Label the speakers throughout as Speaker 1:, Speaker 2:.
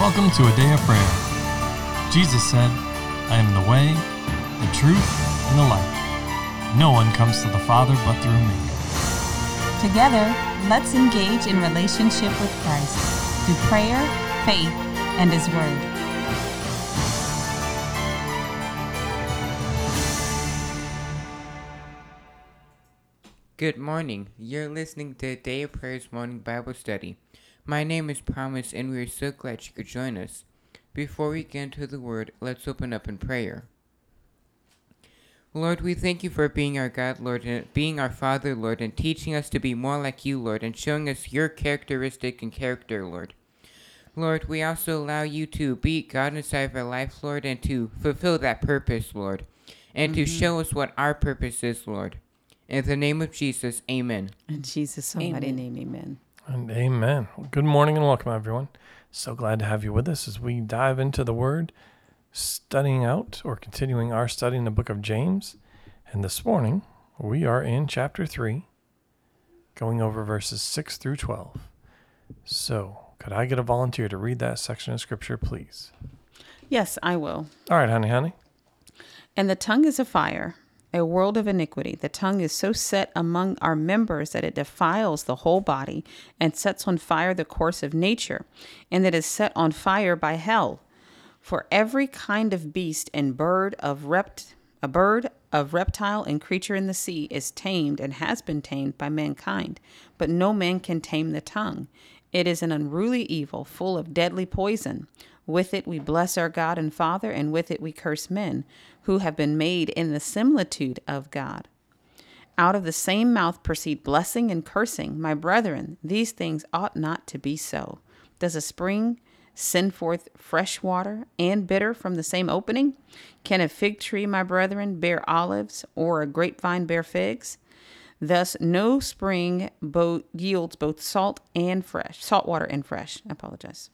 Speaker 1: Welcome to a day of prayer. Jesus said, I am the way, the truth, and the life. No one comes to the Father but through me.
Speaker 2: Together, let's engage in relationship with Christ through prayer, faith, and His Word.
Speaker 3: Good morning. You're listening to Day of Prayer's morning Bible study. My name is Promise, and we are so glad you could join us. Before we get into the Word, let's open up in prayer. Lord, we thank you for being our God, Lord, and being our Father, Lord, and teaching us to be more like you, Lord, and showing us your characteristic and character, Lord. Lord, we also allow you to be God inside of our life, Lord, and to fulfill that purpose, Lord, and to show us what our purpose is, Lord. In the name of Jesus, amen.
Speaker 2: In Jesus' almighty name, amen.
Speaker 1: And amen. Well, good morning and welcome, everyone. So glad to have you with us as we dive into the Word, studying out or continuing our study in the book of James. And this morning, we are in chapter 3, going over verses 6 through 12. So, could I get a volunteer to read that section of Scripture, please?
Speaker 2: Yes, I will.
Speaker 1: All right, honey.
Speaker 2: And the tongue is a fire, a world of iniquity. The tongue is so set among our members that it defiles the whole body and sets on fire the course of nature, and that is set on fire by hell. For every kind of beast and bird of reptile and creature in the sea is tamed and has been tamed by mankind, but no man can tame the tongue. It is an unruly evil, full of deadly poison. With it we bless our God and Father, and with it we curse men, who have been made in the similitude of God. Out of the same mouth proceed blessing and cursing. My brethren, these things ought not to be so. Does a spring send forth fresh water and bitter from the same opening? Can a fig tree, my brethren, bear olives, or a grapevine bear figs? Thus no spring yields both salt water and fresh. I apologize.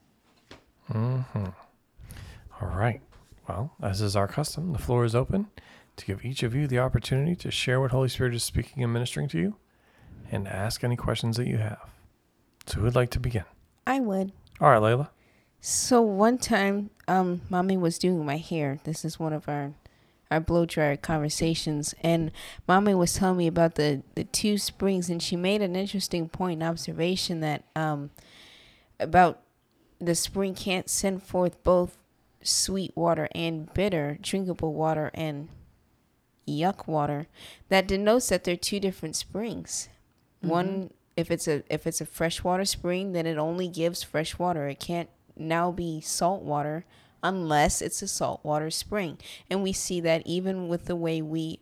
Speaker 1: All right. Well, as is our custom, the floor is open to give each of you the opportunity to share what Holy Spirit is speaking and ministering to you and ask any questions that you have. So who would like to begin?
Speaker 4: I would.
Speaker 1: All right, Layla.
Speaker 4: So one time, Mommy was doing my hair. This is one of our blow dryer conversations, and Mommy was telling me about the two springs, and she made an interesting point and observation that about the spring can't send forth both sweet water and bitter, drinkable water and yuck water. That denotes that they're two different springs. One, if it's a freshwater spring, then it only gives fresh water. It can't now be salt water unless it's a saltwater spring. And we see that even with the way we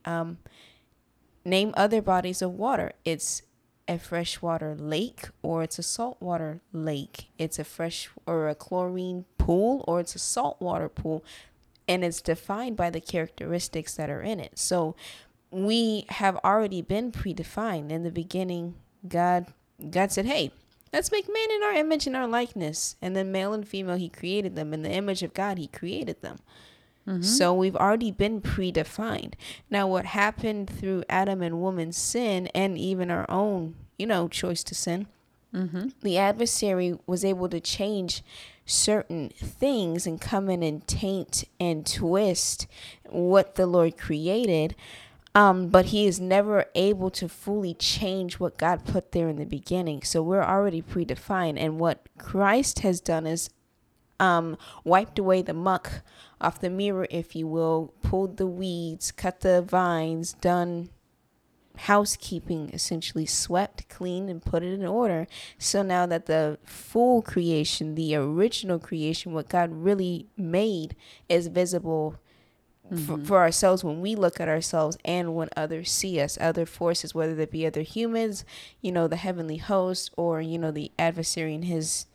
Speaker 4: name other bodies of water. It's a freshwater lake or it's a saltwater lake. It's a fresh or a chlorine pool or it's a saltwater pool. And it's defined by the characteristics that are in it. So we have already been predefined. In the beginning, God said, hey, let's make man in our image and our likeness. And then male and female, he created them. In the image of God, he created them. So we've already been predefined. Now, what happened through Adam and woman's sin and even our own, choice to sin, the adversary was able to change certain things and come in and taint and twist what the Lord created. But he is never able to fully change what God put there in the beginning. So we're already predefined. And what Christ has done is wiped away the muck off the mirror, if you will, pulled the weeds, cut the vines, done housekeeping, essentially swept, cleaned, and put it in order. So now that the full creation, the original creation, what God really made is visible for ourselves when we look at ourselves and when others see us, other forces, whether they be other humans, the heavenly host, or, the adversary and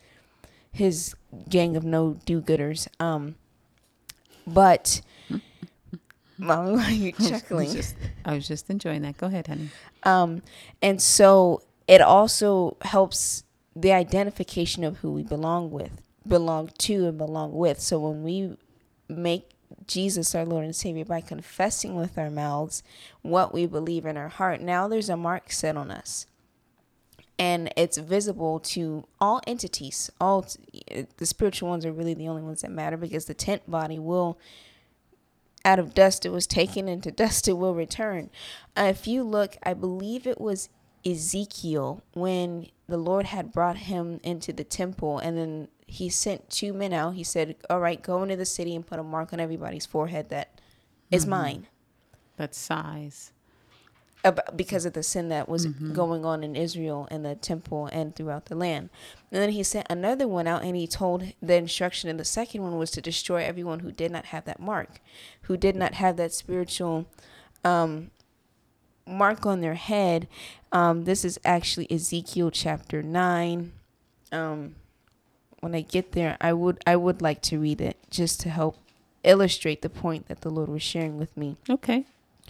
Speaker 4: his gang of no do-gooders. But Mommy, why are you chuckling?
Speaker 2: I was just enjoying that. Go ahead, honey.
Speaker 4: And so it also helps the identification of who we belong to, and belong with. So when we make Jesus our Lord and Savior by confessing with our mouths what we believe in our heart, now there's a mark set on us. And it's visible to all entities. The spiritual ones are really the only ones that matter, because the tent body will, out of dust it was taken, into dust it will return. If you look, I believe it was Ezekiel, when the Lord had brought him into the temple, and then he sent 2 men out. He said, all right, go into the city and put a mark on everybody's forehead that is mine.
Speaker 2: That size.
Speaker 4: Because of the sin that was going on in Israel and the temple and throughout the land. And then he sent another one out, and he told the instruction in the second one was to destroy everyone who did not have that mark, who did not have that spiritual mark on their head. This is actually Ezekiel chapter 9. When I get there, I would like to read it just to help illustrate the point that the Lord was sharing with me.
Speaker 2: Okay.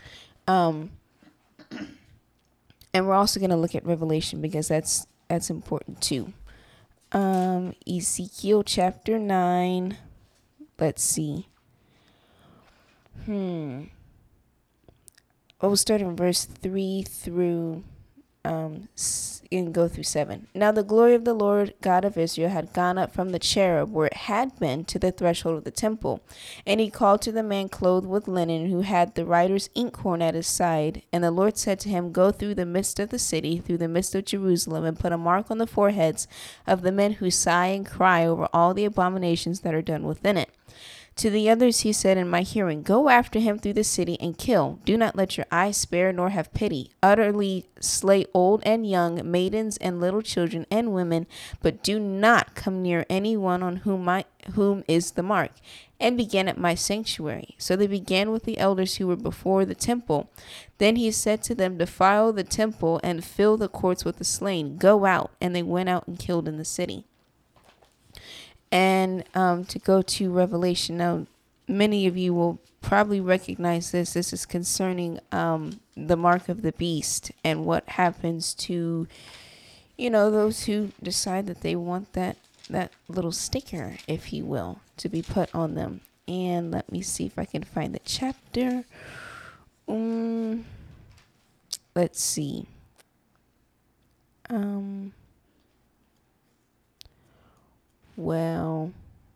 Speaker 4: And we're also going to look at Revelation, because that's important too. Ezekiel chapter 9. Let's see. We'll start in verse 3 through and go through 7. Now the glory of the Lord God of Israel had gone up from the cherub where it had been to the threshold of the temple. And he called to the man clothed with linen, who had the writer's inkhorn at his side. And the Lord said to him, go through the midst of the city, through the midst of Jerusalem, and put a mark on the foreheads of the men who sigh and cry over all the abominations that are done within it. To the others he said in my hearing, go after him through the city and kill. Do not let your eyes spare, nor have pity. Utterly slay old and young, maidens and little children and women, but do not come near anyone on whom is the mark. And began at my sanctuary. So they began with the elders who were before the temple. Then he said to them, defile the temple and fill the courts with the slain. Go out. And they went out and killed in the city. And to go to Revelation. Now, many of you will probably recognize this. This is concerning the mark of the beast and what happens to, those who decide that they want that little sticker, if you will, to be put on them. And let me see if I can find the chapter. Let's see. Well,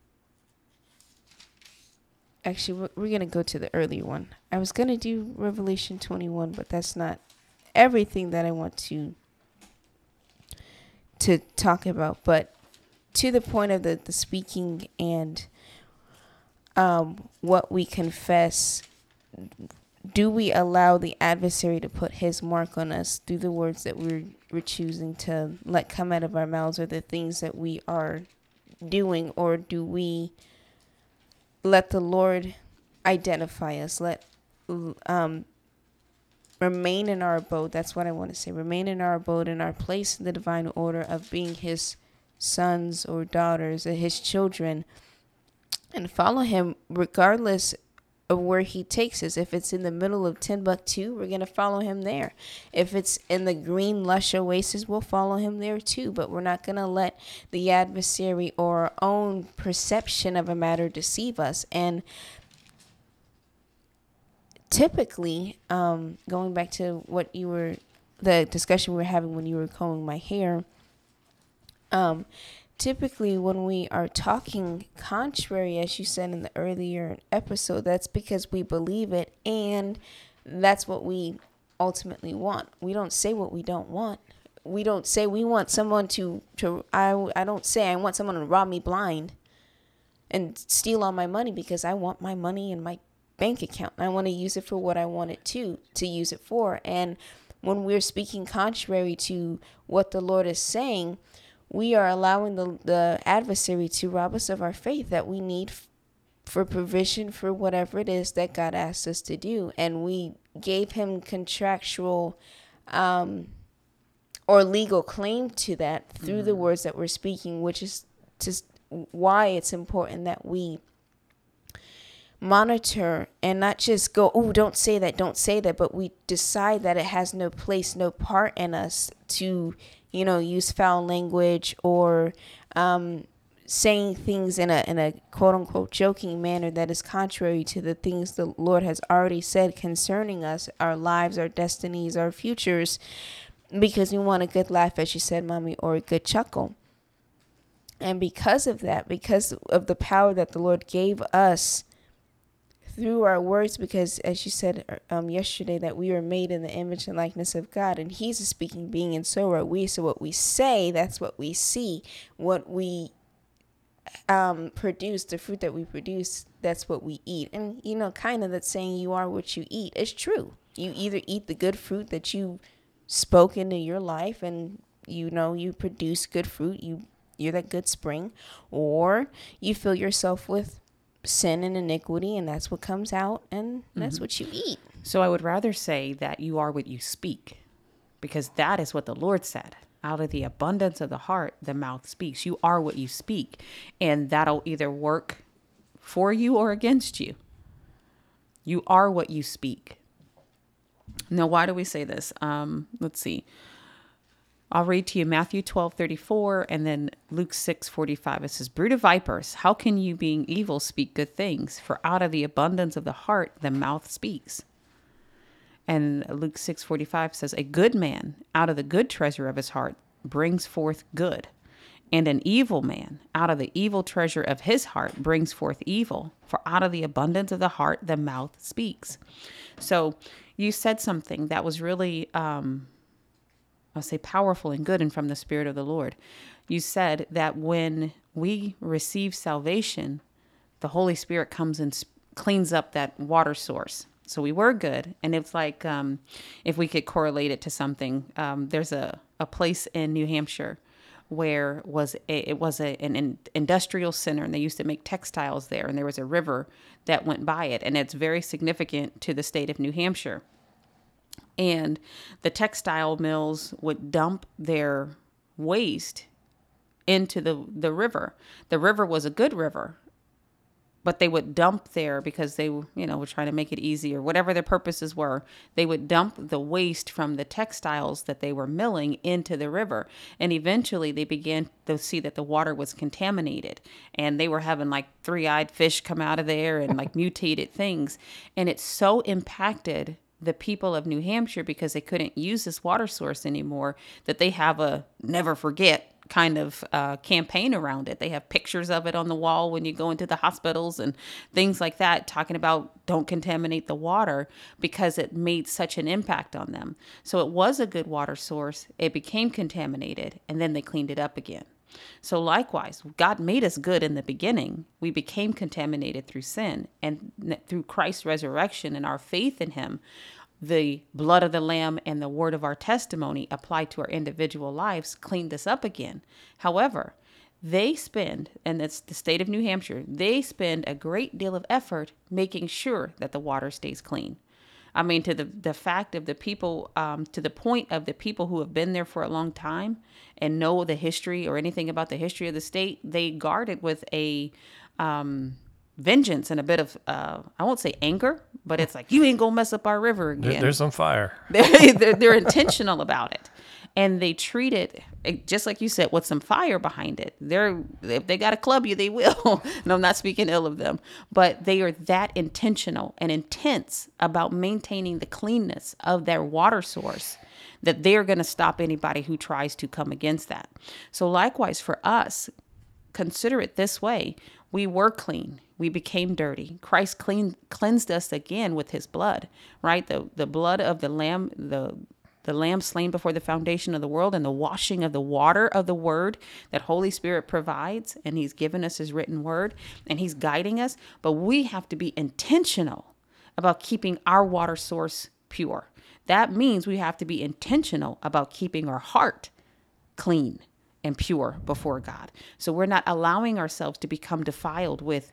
Speaker 4: actually, we're going to go to the earlier one. I was going to do Revelation 21, but that's not everything that I want to talk about. But to the point of the speaking and what we confess, do we allow the adversary to put his mark on us through the words that we're choosing to let come out of our mouths, or the things that we are doing? Or do we let the Lord identify us, remain in our abode? That's what I want to say. Remain in our abode, in our place in the divine order of being his sons or daughters, or his children, and follow him regardless of where he takes us. If it's in the middle of Timbuktu, we're going to follow him there. If it's in the green, lush oasis, we'll follow him there too. But we're not going to let the adversary or our own perception of a matter deceive us. And typically, going back to the discussion we were having when you were combing my hair, typically when we are talking contrary, as you said in the earlier episode, that's because we believe it, and that's what we ultimately want. We don't say what we don't want. We don't say we want someone I don't say I want someone to rob me blind and steal all my money, because I want my money in my bank account. I want to use it for what I want it to use it for. And when we're speaking contrary to what the Lord is saying, we are allowing the adversary to rob us of our faith that we need for provision for whatever it is that God asks us to do. And we gave him contractual or legal claim to that through the words that we're speaking, which is just why it's important that we monitor and not just go, oh, don't say that, but we decide that it has no place, no part in us to use foul language or saying things in a quote unquote joking manner that is contrary to the things the Lord has already said concerning us, our lives, our destinies, our futures. because we want a good laugh, as you said, Mommy, or a good chuckle. And because of that, because of the power that the Lord gave us through our words, because as you said yesterday, that we were made in the image and likeness of God, and He's a speaking being, and so are we. So what we say, that's what we see. What we produce, the fruit that we produce, that's what we eat. And kind of that saying, you are what you eat, is true. You either eat the good fruit that you spoke into your life, and you produce good fruit, you're that good spring, or you fill yourself with sin and iniquity, and that's what comes out, and that's what you eat.
Speaker 2: So I would rather say that you are what you speak, because that is what the Lord said. Out of the abundance of the heart, the mouth speaks. You are what you speak, and that'll either work for you or against you. You are what you speak. Now, why do we say this? Let's see. I'll read to you Matthew 12:34 and then Luke 6:45. It says, "Brood of vipers, how can you, being evil, speak good things? For out of the abundance of the heart, the mouth speaks." And Luke 6:45 says, "A good man out of the good treasure of his heart brings forth good. And an evil man out of the evil treasure of his heart brings forth evil. For out of the abundance of the heart, the mouth speaks." So you said something that was really, I'll say, powerful and good and from the Spirit of the Lord. You said that when we receive salvation, the Holy Spirit comes and cleans up that water source. So we were good. And it's like, if we could correlate it to something, there's a place in New Hampshire where it was an industrial center, and they used to make textiles there. And there was a river that went by it. And it's very significant to the state of New Hampshire. And the textile mills would dump their waste into the river. The river was a good river, but they would dump there because they were trying to make it easy, or whatever their purposes were. They would dump the waste from the textiles that they were milling into the river. And eventually they began to see that the water was contaminated, and they were having like three-eyed fish come out of there and like mutated things. And it so impacted the people of New Hampshire, because they couldn't use this water source anymore, that they have a never forget kind of campaign around it. They have pictures of it on the wall when you go into the hospitals and things like that, talking about don't contaminate the water, because it made such an impact on them. So it was a good water source. It became contaminated, and then they cleaned it up again. So likewise, God made us good in the beginning. We became contaminated through sin, and through Christ's resurrection and our faith in Him, the blood of the Lamb and the word of our testimony applied to our individual lives cleaned us up again. However, they spend, and it's the state of New Hampshire, they spend a great deal of effort making sure that the water stays clean. I mean, to the fact of the people, to the point of the people who have been there for a long time and know the history or anything about the history of the state, they guard it with a vengeance and a bit of, I won't say anger, but it's like, you ain't gonna mess up our river again.
Speaker 1: There's some fire.
Speaker 2: They're intentional about it. And they treat it, just like you said, with some fire behind it. If they got to club you, they will. And I'm not speaking ill of them. But they are that intentional and intense about maintaining the cleanness of their water source that they're going to stop anybody who tries to come against that. So likewise for us, consider it this way. We were clean. We became dirty. Christ cleansed us again with His blood, right? The blood of the Lamb, the Lamb slain before the foundation of the world, and the washing of the water of the word that Holy Spirit provides. And He's given us His written word, and He's guiding us. But we have to be intentional about keeping our water source pure. That means we have to be intentional about keeping our heart clean and pure before God. So we're not allowing ourselves to become defiled with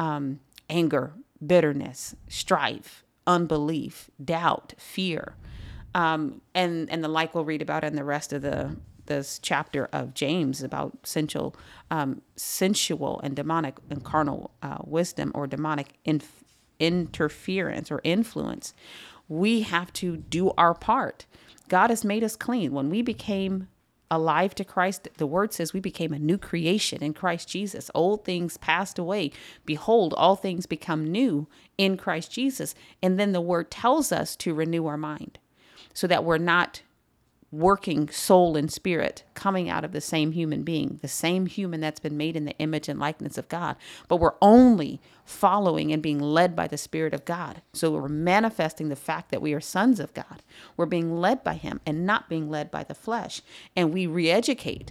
Speaker 2: anger, bitterness, strife, unbelief, doubt, fear. And the like we'll read about in the rest of this chapter of James about sensual and demonic and carnal wisdom, or demonic interference or influence. We have to do our part. God has made us clean. When we became alive to Christ, the word says we became a new creation in Christ Jesus. Old things passed away. Behold, all things become new in Christ Jesus. And then the word tells us to renew our mind, so that we're not working soul and spirit coming out of the same human being, the same human that's been made in the image and likeness of God. But we're only following and being led by the Spirit of God. So we're manifesting the fact that we are sons of God. We're being led by him and not being led by the flesh. And we re-educate,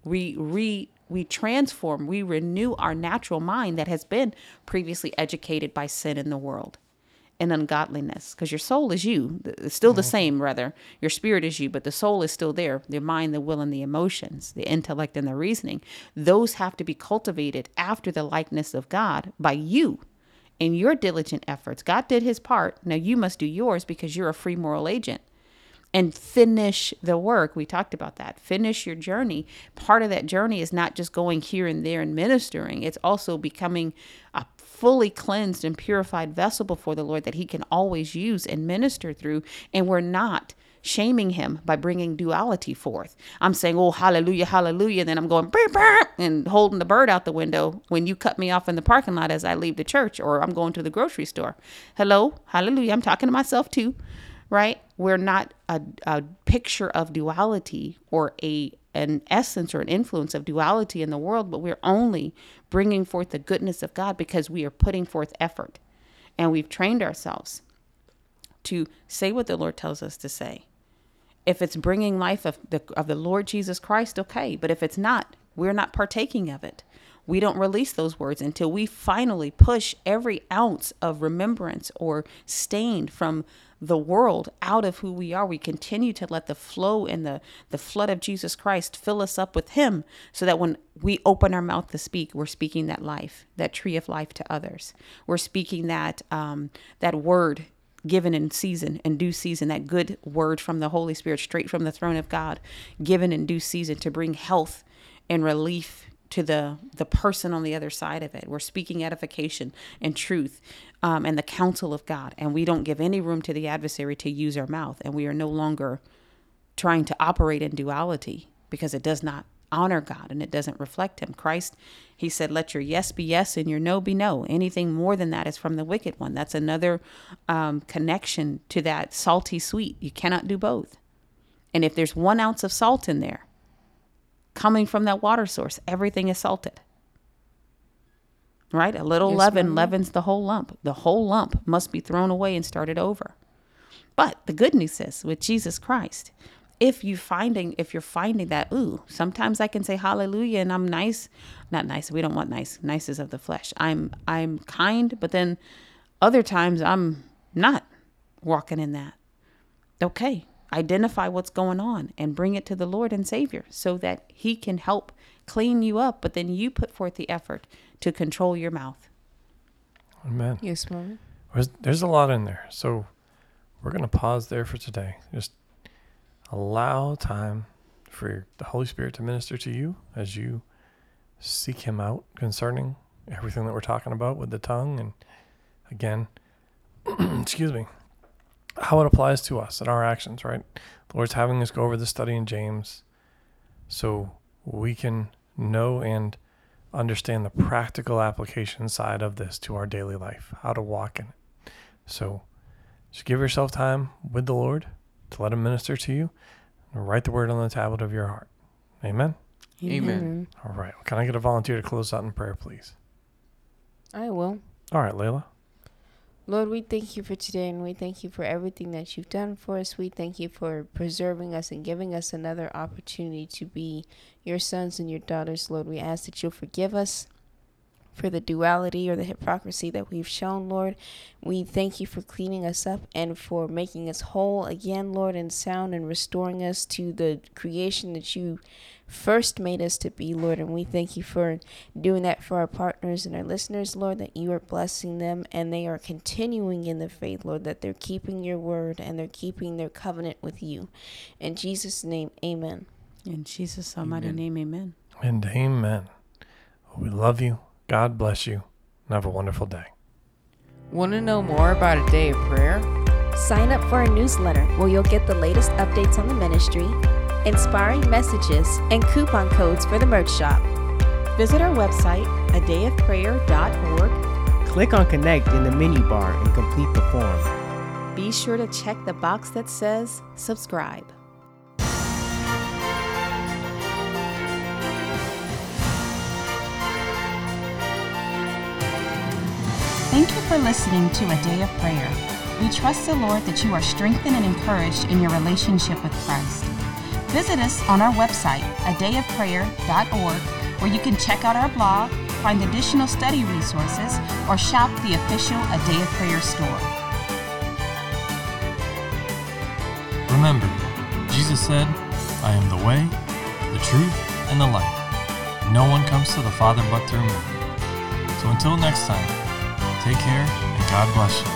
Speaker 2: we transform, we renew our natural mind that has been previously educated by sin in the world and ungodliness, because your soul is you. It's still the same, rather. Your spirit is you, but the soul is still there. The mind, the will, and the emotions, the intellect, and the reasoning. Those have to be cultivated after the likeness of God by you in your diligent efforts. God did his part. Now you must do yours because you're a free moral agent. And finish the work. We talked about that. Finish your journey. Part of that journey is not just going here and there and ministering. It's also becoming a fully cleansed and purified vessel before the Lord that he can always use and minister through. And we're not shaming him by bringing duality forth. I'm saying, oh, hallelujah, hallelujah. And then I'm going, burr, burr, and holding the bird out the window when you cut me off in the parking lot as I leave the church, or I'm going to the grocery store. Hello, hallelujah. I'm talking to myself too. Right? We're not a picture of duality or an essence or an influence of duality in the world, but we're only bringing forth the goodness of God because we are putting forth effort. And we've trained ourselves to say what the Lord tells us to say. If it's bringing life of the Lord Jesus Christ, okay. But if it's not, we're not partaking of it. We don't release those words until we finally push every ounce of remembrance or stain from the world out of who we are. We continue to let the flow and the flood of Jesus Christ fill us up with him, so that when we open our mouth to speak, we're speaking that life, that tree of life to others. We're speaking that word given in season and due season, that good word from the Holy Spirit, straight from the throne of God, given in due season to bring health and relief to the person on the other side of it. We're speaking edification and truth and the counsel of God. And we don't give any room to the adversary to use our mouth. And we are no longer trying to operate in duality, because it does not honor God and it doesn't reflect him. Christ, he said, let your yes be yes and your no be no. Anything more than that is from the wicked one. That's another connection to that salty sweet. You cannot do both. And if there's 1 ounce of salt in there, coming from that water source, everything is salted. Right? A little leaven leavens the whole lump. The whole lump must be thrown away and started over. But the good news is, with Jesus Christ, if you're finding that, sometimes I can say hallelujah and I'm nice. Not nice. We don't want nice. Nice is of the flesh. I'm kind, but then other times I'm not walking in that. Okay. Identify what's going on and bring it to the Lord and Savior so that he can help clean you up. But then you put forth the effort to control your mouth.
Speaker 1: Amen.
Speaker 4: Yes, Mom.
Speaker 1: There's a lot in there. So we're going to pause there for today. Just allow time for the Holy Spirit to minister to you as you seek him out concerning everything that we're talking about with the tongue. And again, excuse me, how it applies to us and our actions, right? The Lord's having us go over the study in James so we can know and understand the practical application side of this to our daily life, how to walk in it. So just give yourself time with the Lord to let him minister to you and write the word on the tablet of your heart. Amen?
Speaker 3: Amen.
Speaker 1: All right. Well, can I get a volunteer to close out in prayer, please?
Speaker 4: I will.
Speaker 1: All right, Layla.
Speaker 4: Lord, we thank you for today, and we thank you for everything that you've done for us. We thank you for preserving us and giving us another opportunity to be your sons and your daughters. Lord, we ask that you'll forgive us for the duality or the hypocrisy that we've shown, Lord. We thank you for cleaning us up and for making us whole again, Lord, and sound, and restoring us to the creation that you first made us to be, Lord. And we thank you for doing that for our partners and our listeners, Lord, that you are blessing them and they are continuing in the faith, Lord, that they're keeping your word and they're keeping their covenant with you. In Jesus' name, amen.
Speaker 2: In Jesus' almighty name, amen.
Speaker 1: And amen. We love you. God bless you. And have a wonderful day.
Speaker 3: Want to know more about a day of prayer?
Speaker 5: Sign up for our newsletter where you'll get the latest updates on the ministry, inspiring messages, and coupon codes for the merch shop.
Speaker 2: Visit our website, adayofprayer.org.
Speaker 6: Click on Connect in the menu bar and complete the form.
Speaker 2: Be sure to check the box that says subscribe.
Speaker 7: Thank you for listening to A Day of Prayer. We trust the Lord that you are strengthened and encouraged in your relationship with Christ. Visit us on our website, adayofprayer.org, where you can check out our blog, find additional study resources, or shop the official A Day of Prayer store.
Speaker 1: Remember, Jesus said, I am the way, the truth, and the life. No one comes to the Father but through me. So until next time, take care and God bless you.